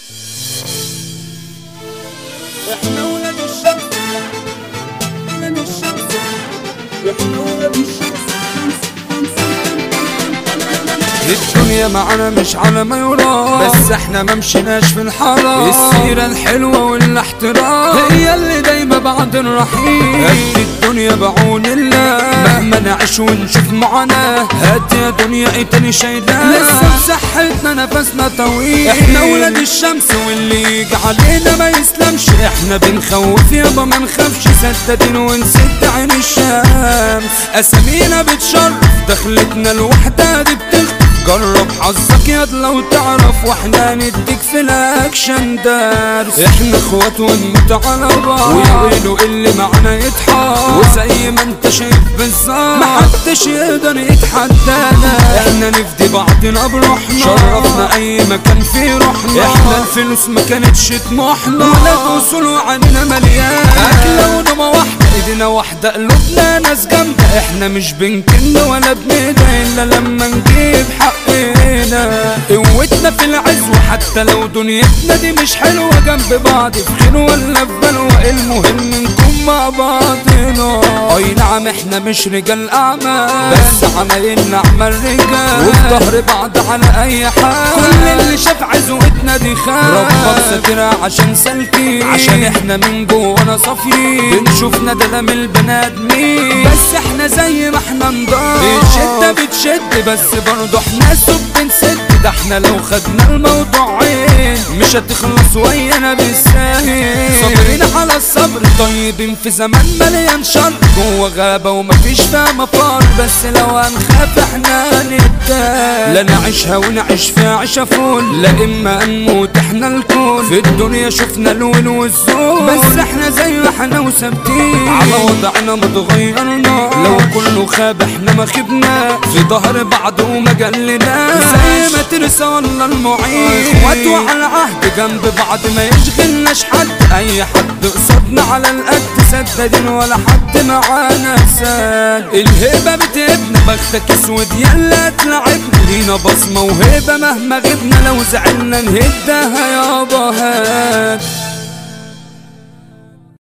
احنا ولاد الشمس، ولاد الشمس، احنا ولاد الشمس. الدنيا معانا مش على ما يرام، بس احنا ما مشيناش في الحرام. السيرة الحلوة والاحترام هي اللي دايما بعد الرحيل. هدي الدنيا بعون الله مهما نعيش ونشوف معاناة. هات يا دنيا ايه تاني شايلاه، لسه بصحتنا نفسنا طويل. احنا ولاد الشمس واللي يجي علينا ما يسلمش. احنا بنخوف يابا ما نخافش، سدادين ونسد عين الشمس. اسامينا بتشرف دخلتنا الوحدة دي بتخطف. جرب حظك ياض لو تعرف، واحنا نديك في الاكشن درس. احنا اخوات ونموت على بعض، ويقولوا اللي معانا يتحار. وزي ما انت شايف بالظبط محدش يقدر يتحدانا. احنا نفدي بعضنا بروحنا، شرفنا اي مكان فيه روحنا. احنا الفلوس ما كانتش طموحنا، ولاد اصول وعنينا مليان. اكله ونومه واحده ايدينا واحده قلوبنا ناس جامده. احنا مش بنكن ولا بندعي الا لما نجيب حقنا. قوتنا في العز، وحتى لو دنيتنا دي مش حلوه جنب بعض في خير ولا في بلوى، المهم نكون مع بعضنا. اي نعم احنا مش رجال اعمال، بس عمايلنا اعمال رجال، وفي ظهر بعض على اي حال. كل اللي شاف عزوتنا دي خان، ربك ساترها عشان سالكين، عشان احنا من جوانا صافيين. بنشوفنا ده من البني ادمين، بس احنا زي ما احنا نضاف. الشده بتشد بس برضه احنا سب بنسد. ده احنا لو خدنا الموضوع عين مش هتخلص ويانا بالساهل. صابرين على الصبر طيبين في زمان مليان شر، جوه غابة ومفيش فيها مفر. بس لو هنخاف احنا نتقال، لا نعيشها ونعيش فيها عيشة فول، لا اما نموت احنا الكون. في الدنيا شفنا الول والزول، بس احنا زي ما احنا وثابتين على وضعنا متغيرنا. لو كله خاب احنا ما خبنا، في ظهر بعض وما جلنا. زي ما ترسى والله المعين، اخوات وعلى عهد جنب بعض ما يشغلناش حد. اي حد قصادنا على القد سدادين، ولا حد معانا ساد. الهيبة بتهبنا بختك اسود يلا تلعبنا، لينا بصمة وهيبة مهما غبنا. لو زعلنا نهدها يابا هاد.